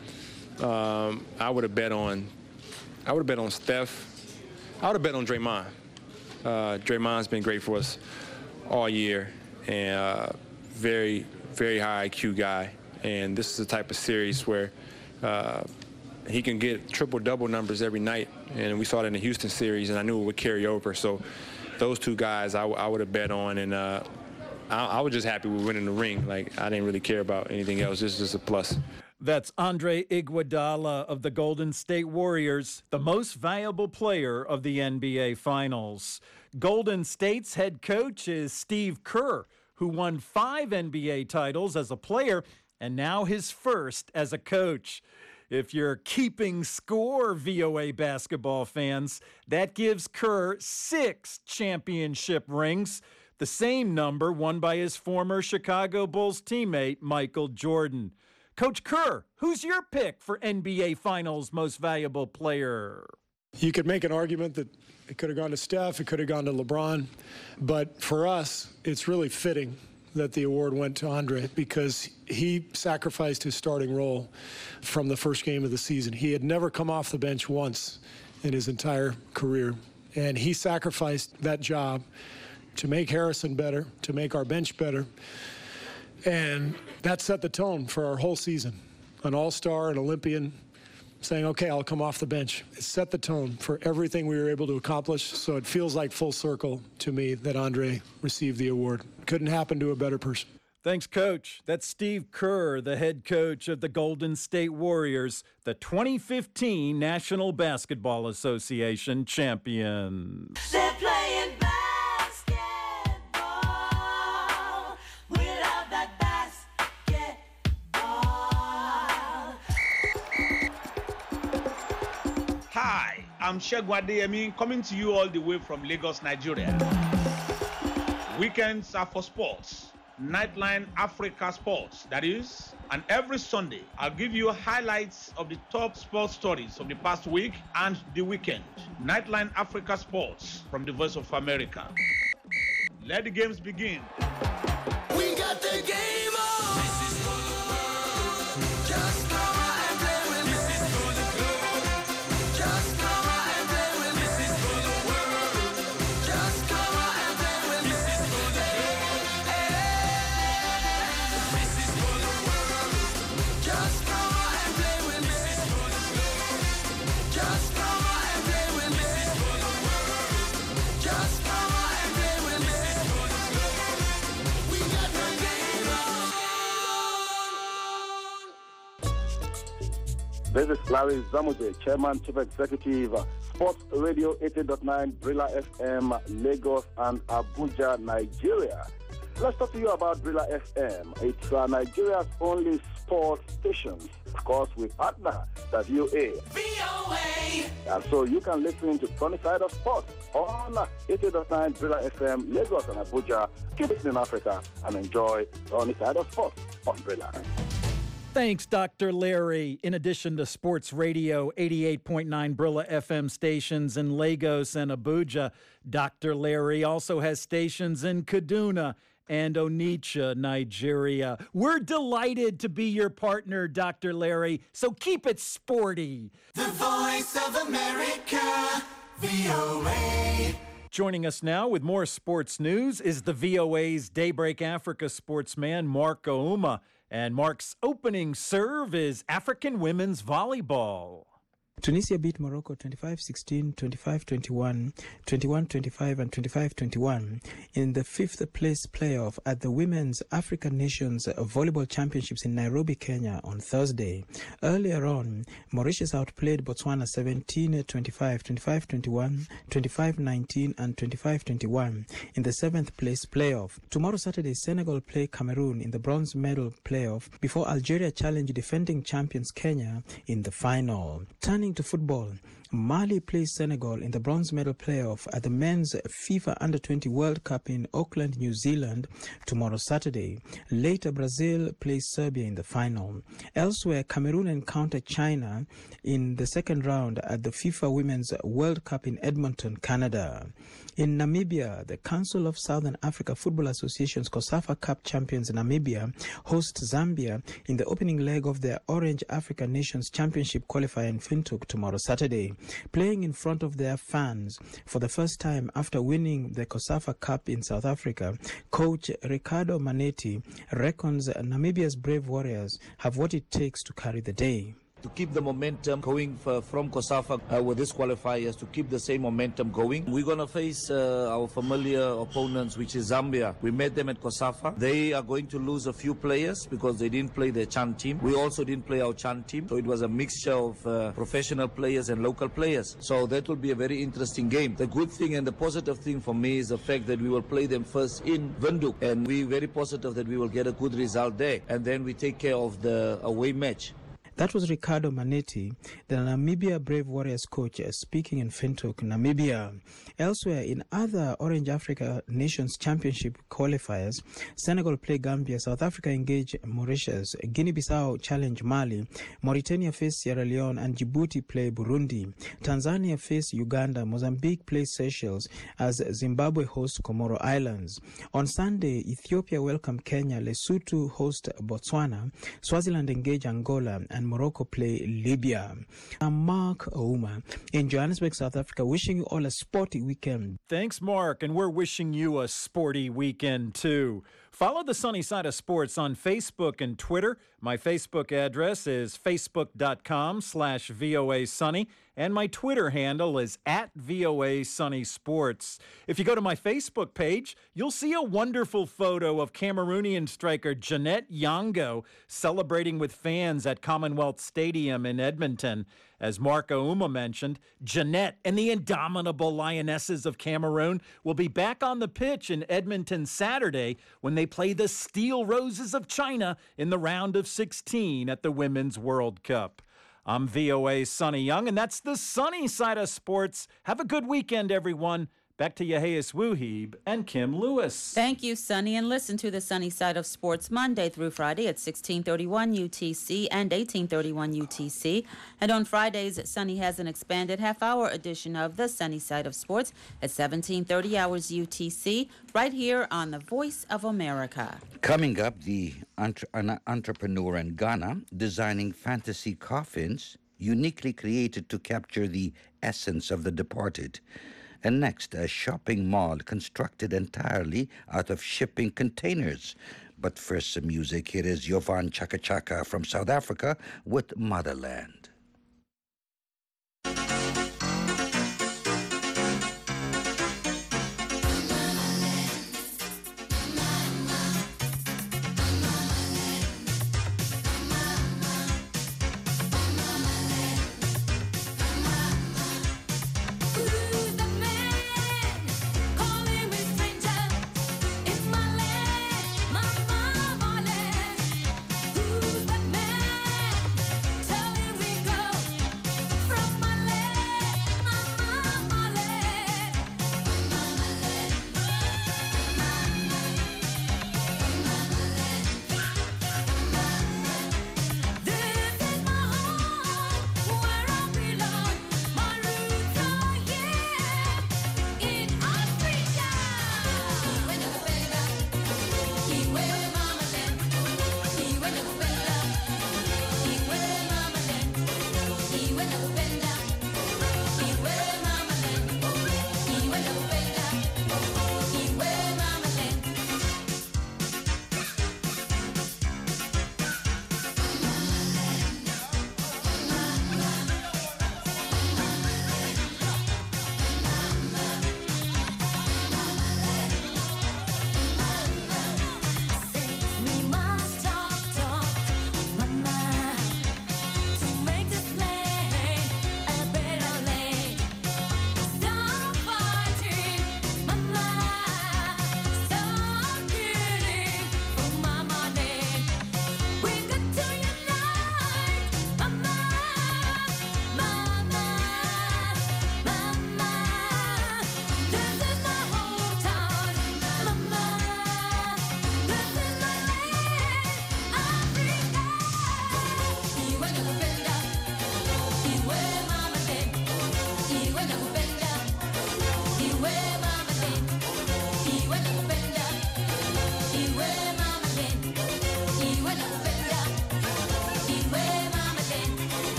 um, I would have bet on, I would have bet on Steph. I would have bet on Draymond. Uh, Draymond's been great for us all year, and uh, very, very high I Q guy. And this is the type of series where uh, he can get triple-double numbers every night. And we saw it in the Houston series, and I knew it would carry over. So those two guys I, I would have bet on, and uh, I, I was just happy with winning the ring. Like, I didn't really care about anything else. This is just a plus. That's Andre Iguodala of the Golden State Warriors, the most valuable player of the N B A Finals. Golden State's head coach is Steve Kerr, who won five N B A titles as a player and now his first as a coach. If you're keeping score, V O A basketball fans, that gives Kerr six championship rings, the same number won by his former Chicago Bulls teammate Michael Jordan. Coach Kerr, who's your pick for N B A Finals most valuable player? You could make an argument that it could have gone to Steph, it could have gone to LeBron, but for us, it's really fitting that the award went to Andre because he sacrificed his starting role from the first game of the season. He had never come off the bench once in his entire career, and he sacrificed that job to make Harrison better, to make our bench better, and that set the tone for our whole season. An all-star, an Olympian, saying, okay, I'll come off the bench. It set the tone for everything we were able to accomplish, so it feels like full circle to me that Andre received the award. Couldn't happen to a better person. Thanks, Coach. That's Steve Kerr, the head coach of the Golden State Warriors, the twenty fifteen National Basketball Association champions. They're playing basketball without that basketball. Hi, I'm Shegun Adeyemi, coming to you all the way from Lagos, Nigeria. Weekends are for sports. Nightline Africa Sports, that is. And every Sunday, I'll give you highlights of the top sports stories of the past week and the weekend. Nightline Africa Sports from the Voice of America. Let the games begin. We got the game on. This is for the world. Just come on and play with me. This is for the globe. Just come on and play with me. This is for the world. Just come on and play with me. This is for the globe. This is for the world. Just come on and play with me. This is for the globe. Just come on and play with me. This is for the world. Just come on and play with me. This is for the globe. We got the game on. This is Larry Zamuje, Chairman, Chief Executive, Sports Radio eighty point nine, Brilla F M, Lagos and Abuja, Nigeria. Let's talk to you about Brilla F M. It's uh, Nigeria's only sports station. Of course, we partner the V O A. V O A. And so you can listen to Sunny Side of Sports on eighty point nine Brilla F M, Lagos and Abuja. Keep it in Africa and enjoy Sunny Side of Sports on Brilla. Thanks, Doctor Larry. In addition to Sports Radio eighty-eight point nine Brilla F M stations in Lagos and Abuja, Doctor Larry also has stations in Kaduna and Onitsha, Nigeria. We're delighted to be your partner, Doctor Larry, so keep it sporty. The Voice of America, V O A. Joining us now with more sports news is the V O A's Daybreak Africa sportsman, Mark Ouma. And Mark's opening serve is African women's volleyball. Tunisia beat Morocco twenty-five sixteen, twenty-five twenty-one, twenty-one twenty-five and twenty-five twenty-one in the fifth place playoff at the Women's African Nations Volleyball Championships in Nairobi, Kenya on Thursday. Earlier on, Mauritius outplayed Botswana seventeen twenty-five, twenty-five twenty-one, twenty-five nineteen and twenty-five twenty-one in the seventh place playoff. Tomorrow Saturday, Senegal play Cameroon in the bronze medal playoff before Algeria challenge defending champions Kenya in the final. Turning to football, Mali plays Senegal in the bronze medal playoff at the men's FIFA under twenty World Cup in Auckland, New Zealand tomorrow Saturday. Later, Brazil plays Serbia in the final. Elsewhere, Cameroon encounter China in the second round at the FIFA Women's World Cup in Edmonton, Canada. In Namibia, the Council of Southern Africa Football Association's COSAFA Cup champions Namibia host Zambia in the opening leg of their Orange Africa Nations Championship qualifier in Windhoek tomorrow Saturday. Playing in front of their fans for the first time after winning the COSAFA Cup in South Africa, coach Ricardo Manetti reckons Namibia's Brave Warriors have what it takes to carry the day. To keep the momentum going for, from COSAFA uh, with this qualifiers, to keep the same momentum going. We're going to face uh, our familiar opponents, which is Zambia. We met them at COSAFA. They are going to lose a few players because they didn't play their Chan team. We also didn't play our Chan team. So it was a mixture of uh, professional players and local players. So that will be a very interesting game. The good thing and the positive thing for me is the fact that we will play them first in Windhoek. And we're very positive that we will get a good result there. And then we take care of the away match. That was Ricardo Manetti, the Namibia Brave Warriors coach, speaking in Windhoek, Namibia. Elsewhere, in other Orange Africa Nations Championship qualifiers, Senegal play Gambia, South Africa engage Mauritius, Guinea-Bissau challenge Mali, Mauritania face Sierra Leone, and Djibouti play Burundi. Tanzania face Uganda, Mozambique play Seychelles, as Zimbabwe hosts Comoro Islands. On Sunday, Ethiopia welcome Kenya, Lesotho host Botswana, Swaziland engage Angola, and Morocco play Libya. I'm Mark Ouma in Johannesburg, South Africa, wishing you all a sporty weekend. Thanks, Mark, and we're wishing you a sporty weekend, too. Follow the Sunny Side of Sports on Facebook and Twitter. My Facebook address is facebook.com slash VOA Sunny, and my Twitter handle is at VOA Sunny Sports. If you go to my Facebook page, you'll see a wonderful photo of Cameroonian striker Jeanette Yango celebrating with fans at Commonwealth Stadium in Edmonton. As Mark Ouma mentioned, Jeanette and the indomitable Lionesses of Cameroon will be back on the pitch in Edmonton Saturday when they play the Steel Roses of China in the round of sixteen at the Women's World Cup. I'm V O A's Sonny Young, and that's the sunny side of sports. Have a good weekend, everyone. Back to Yaheis Wuhib and Kim Lewis. Thank you, Sonny. And listen to the Sunny Side of Sports Monday through Friday at sixteen thirty-one U T C and eighteen thirty-one U T C. And on Fridays, Sonny has an expanded half-hour edition of the Sunny Side of Sports at seventeen thirty hours U T C, right here on the Voice of America. Coming up, the entre- an entrepreneur in Ghana designing fantasy coffins uniquely created to capture the essence of the departed. And next, a shopping mall constructed entirely out of shipping containers. But first, some music. Here is Jovan Chaka Chaka from South Africa with Motherland. Who's that man? Tell him we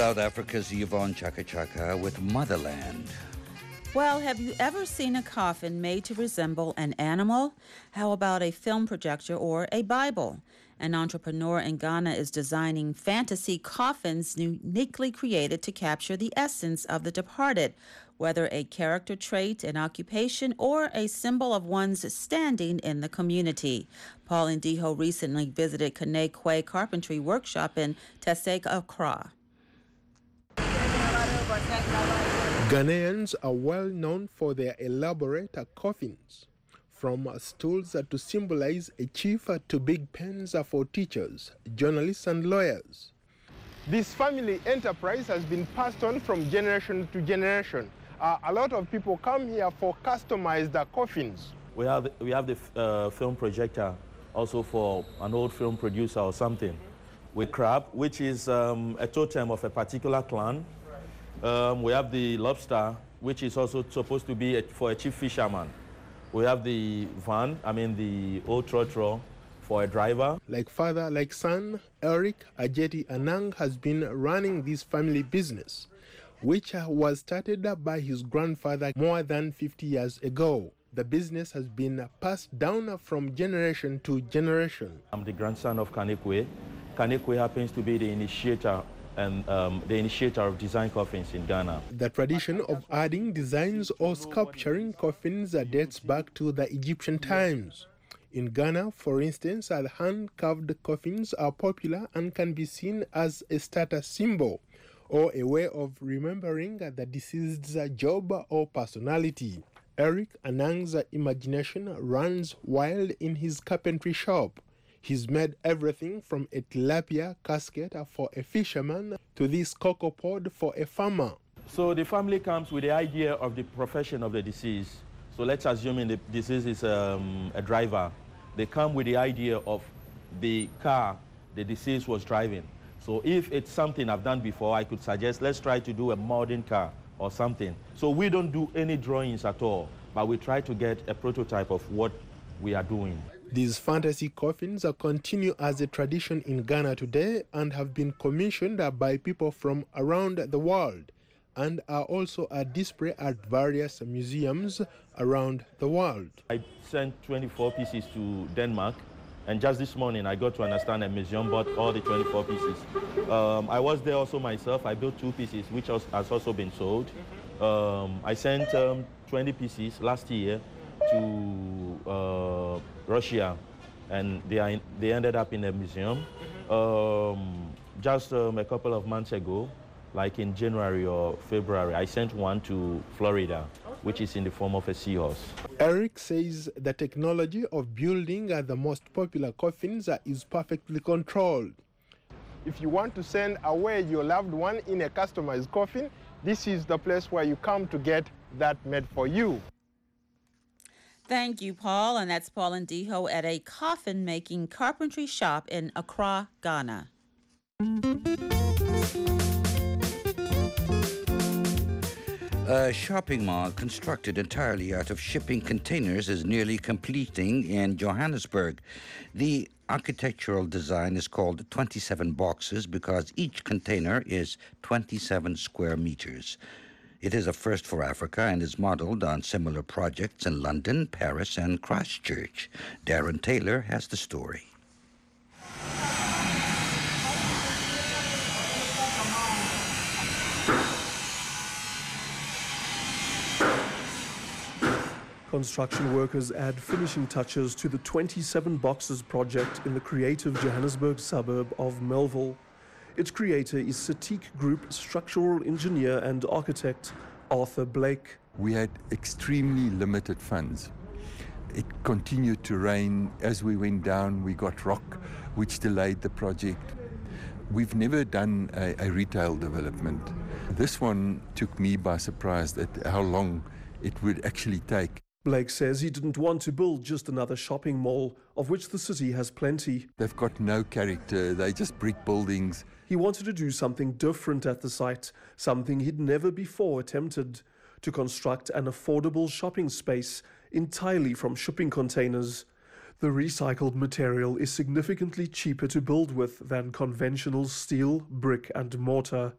South Africa's Yvonne Chaka Chaka with Motherland. Well, have you ever seen a coffin made to resemble an animal? How about a film projector or a Bible? An entrepreneur in Ghana is designing fantasy coffins uniquely created to capture the essence of the departed, whether a character trait, an occupation, or a symbol of one's standing in the community. Paul Ndiho recently visited Kane Kwe Carpentry Workshop in Tesek, Accra. Ghanaians are well known for their elaborate coffins, from stools to symbolize a chief to big pens for teachers, journalists, and lawyers. This family enterprise has been passed on from generation to generation. Uh, a lot of people come here for customized uh, coffins. We have, we have the uh, film projector also for an old film producer or something. With crab, which is um, a totem of a particular clan. Um, we have the lobster, which is also supposed to be a, for a chief fisherman. We have the van, I mean the old trotro for a driver. Like father, like son, Eric Ajeti Anang has been running this family business, which was started by his grandfather more than fifty years ago. The business has been passed down from generation to generation. I'm the grandson of Kane Kwe. Kane Kwe happens to be the initiator and um, the initiator of design coffins in Ghana. The tradition of adding designs or sculpturing coffins dates back to the Egyptian times. In Ghana, for instance, hand-carved coffins are popular and can be seen as a status symbol or a way of remembering the deceased's job or personality. Eric Anang's imagination runs wild in his carpentry shop. He's made everything from a tilapia casket for a fisherman to this cocoa pod for a farmer. So the family comes with the idea of the profession of the deceased. So let's assume the deceased is um, a driver. They come with the idea of the car the deceased was driving. So if it's something I've done before, I could suggest let's try to do a modern car or something. So we don't do any drawings at all, but we try to get a prototype of what we are doing. These fantasy coffins continue as a tradition in Ghana today and have been commissioned by people from around the world and are also a display at various museums around the world. I sent twenty-four pieces to Denmark, and just this morning I got to understand a museum bought all the twenty-four pieces. Um, I was there also myself. I built two pieces, which has also been sold. Um, I sent um, twenty pieces last year to uh, Russia, and they, are in, they ended up in a museum. Um, just um, a couple of months ago, like in January or February, I sent one to Florida, which is in the form of a seahorse. Eric says the technology of building the most popular coffins is perfectly controlled. If you want to send away your loved one in a customized coffin, this is the place where you come to get that made for you. Thank you, Paul. And that's Paul Ndiho at a coffin-making carpentry shop in Accra, Ghana. A shopping mall constructed entirely out of shipping containers is nearly completing in Johannesburg. The architectural design is called twenty-seven boxes because each container is twenty-seven square meters. It is a first for Africa and is modeled on similar projects in London, Paris, and Christchurch. Darren Taylor has the story. Construction workers add finishing touches to the twenty-seven boxes project in the creative Johannesburg suburb of Melville. Its creator is Satik Group structural engineer and architect Arthur Blake. We had extremely limited funds. It continued to rain. As we went down, we got rock, which delayed the project. We've never done a, a retail development. This one took me by surprise at how long it would actually take. Blake says he didn't want to build just another shopping mall, of which the city has plenty. They've got no character. They're just brick buildings. He wanted to do something different at the site, something he'd never before attempted, to construct an affordable shopping space entirely from shipping containers. The recycled material is significantly cheaper to build with than conventional steel, brick and mortar.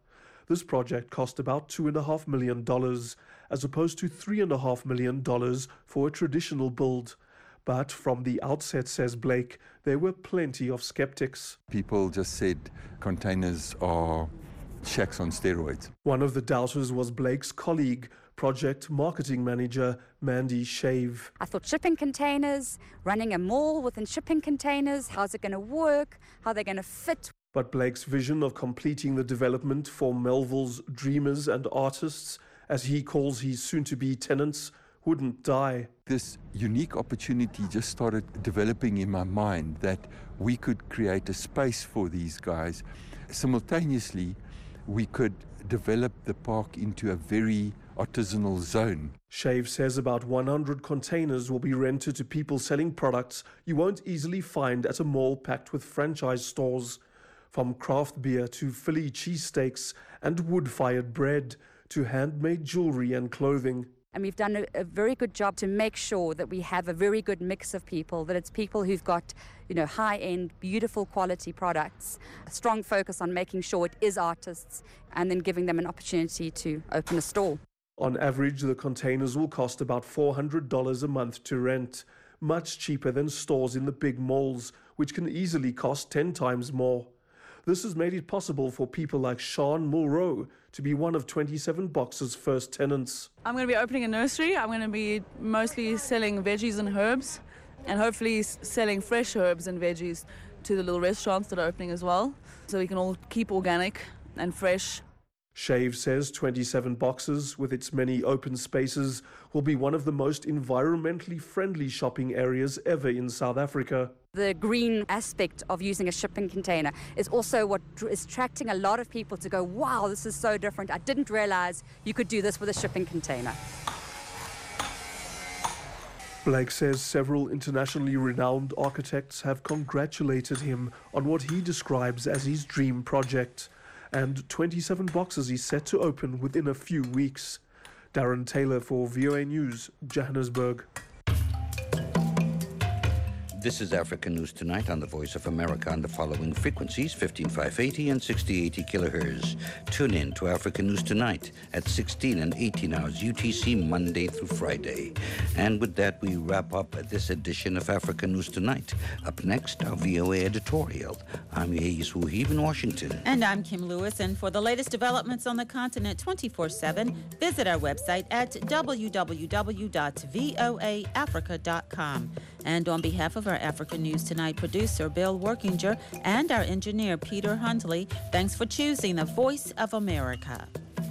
This project cost about two point five million dollars, as opposed to three point five million dollars for a traditional build. But from the outset, says Blake, there were plenty of skeptics. People just said containers are shacks on steroids. One of the doubters was Blake's colleague, project marketing manager Mandy Shave. I thought shipping containers, running a mall within shipping containers, how's it going to work, how they're going to fit. But Blake's vision of completing the development for Melville's dreamers and artists, as he calls his soon-to-be tenants, wouldn't die. This unique opportunity just started developing in my mind that we could create a space for these guys. Simultaneously, we could develop the park into a very artisanal zone. Shave says about one hundred containers will be rented to people selling products you won't easily find at a mall packed with franchise stores. From craft beer to Philly cheesesteaks and wood-fired bread to handmade jewelry and clothing. And we've done a, a very good job to make sure that we have a very good mix of people, that it's people who've got, you know, high-end, beautiful quality products, a strong focus on making sure it is artists, and then giving them an opportunity to open a store. On average, the containers will cost about four hundred dollars a month to rent, much cheaper than stores in the big malls, which can easily cost ten times more. This has made it possible for people like Sean Mulrow to be one of twenty-seven Box's first tenants. I'm going to be opening a nursery. I'm going to be mostly selling veggies and herbs, and hopefully selling fresh herbs and veggies to the little restaurants that are opening as well, so we can all keep organic and fresh. Shave says twenty-seven Boxes, with its many open spaces, will be one of the most environmentally friendly shopping areas ever in South Africa. The green aspect of using a shipping container is also what is attracting a lot of people to go, wow, this is so different. I didn't realize you could do this with a shipping container. Blake says several internationally renowned architects have congratulated him on what he describes as his dream project. And twenty-seven Boxes is set to open within a few weeks. Darren Taylor for V O A News, Johannesburg. This is Africa News Tonight on the Voice of America on the following frequencies, fifteen five eighty and sixty eighty kilohertz. Tune in to Africa News Tonight at sixteen and eighteen hours U T C Monday through Friday. And with that, we wrap up this edition of Africa News Tonight. Up next, our V O A editorial. I'm Yeis Wuhib in Washington. And I'm Kim Lewis. And for the latest developments on the continent twenty-four seven, visit our website at w w w dot voa africa dot com. And on behalf of our Africa News Tonight producer, Bill Workinger, and our engineer, Peter Huntley, thanks for choosing the Voice of America.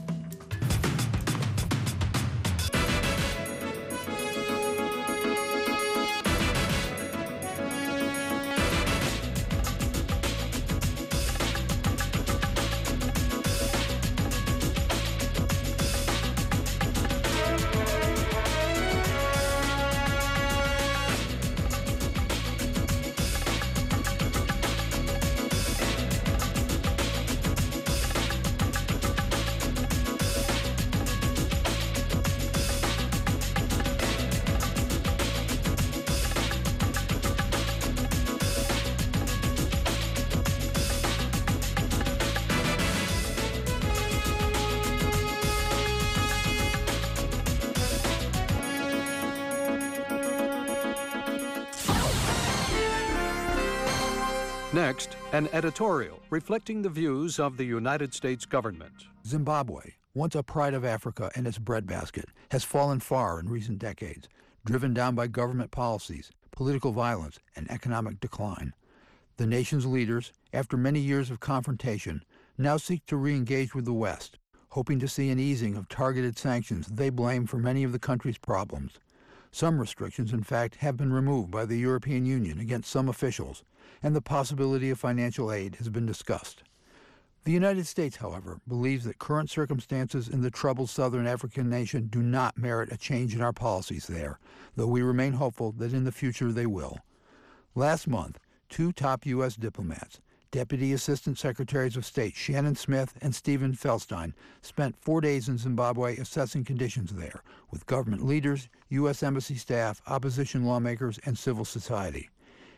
Next, an editorial reflecting the views of the United States government. Zimbabwe, once a pride of Africa and its breadbasket, has fallen far in recent decades, driven down by government policies, political violence, and economic decline. The nation's leaders, after many years of confrontation, now seek to re-engage with the West, hoping to see an easing of targeted sanctions they blame for many of the country's problems. Some restrictions, in fact, have been removed by the European Union against some officials, and the possibility of financial aid has been discussed. The United States, however, believes that current circumstances in the troubled southern African nation do not merit a change in our policies there, though we remain hopeful that in the future they will. Last month, two top U S diplomats, Deputy Assistant Secretaries of State Shannon Smith and Stephen Feldstein, spent four days in Zimbabwe assessing conditions there, with government leaders, U S Embassy staff, opposition lawmakers, and civil society.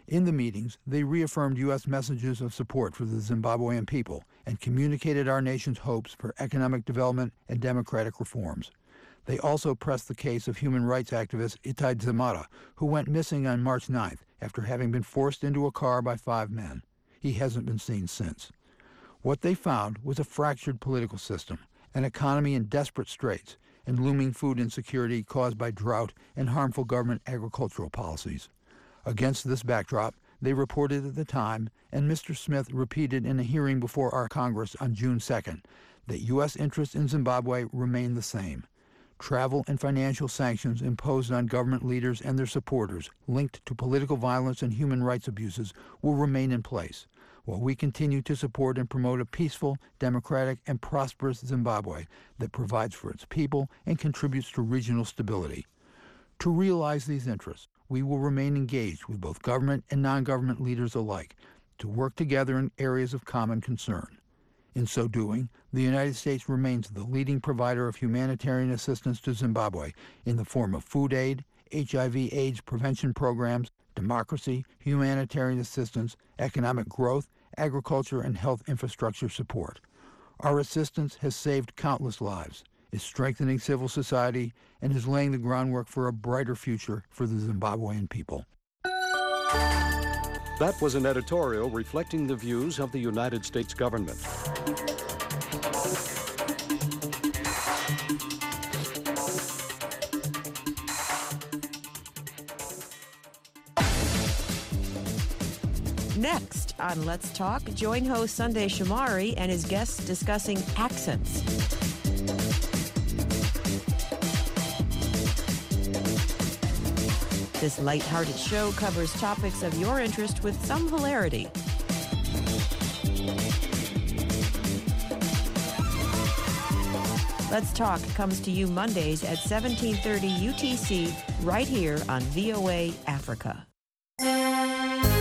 In the meetings, they reaffirmed U S messages of support for the Zimbabwean people and communicated our nation's hopes for economic development and democratic reforms. They also pressed the case of human rights activist Itai Dzamara, who went missing on March ninth after having been forced into a car by five men. He hasn't been seen since. What they found was a fractured political system, an economy in desperate straits, and looming food insecurity caused by drought and harmful government agricultural policies. Against this backdrop, they reported at the time, and Mister Smith repeated in a hearing before our Congress on June second, that U S interests in Zimbabwe remain the same. Travel and financial sanctions imposed on government leaders and their supporters linked to political violence and human rights abuses will remain in place, while we continue to support and promote a peaceful, democratic, and prosperous Zimbabwe that provides for its people and contributes to regional stability. To realize these interests, we will remain engaged with both government and non-government leaders alike to work together in areas of common concern. In so doing, the United States remains the leading provider of humanitarian assistance to Zimbabwe in the form of food aid, H I V AIDS prevention programs, democracy, humanitarian assistance, economic growth, agriculture, and health infrastructure support. Our assistance has saved countless lives, is strengthening civil society, and is laying the groundwork for a brighter future for the Zimbabwean people. That was an editorial reflecting the views of the United States government. Next on Let's Talk, join host Sunday Shamari and his guests discussing accents. This lighthearted show covers topics of your interest with some hilarity. Let's Talk comes to you Mondays at seventeen thirty U T C right here on V O A Africa.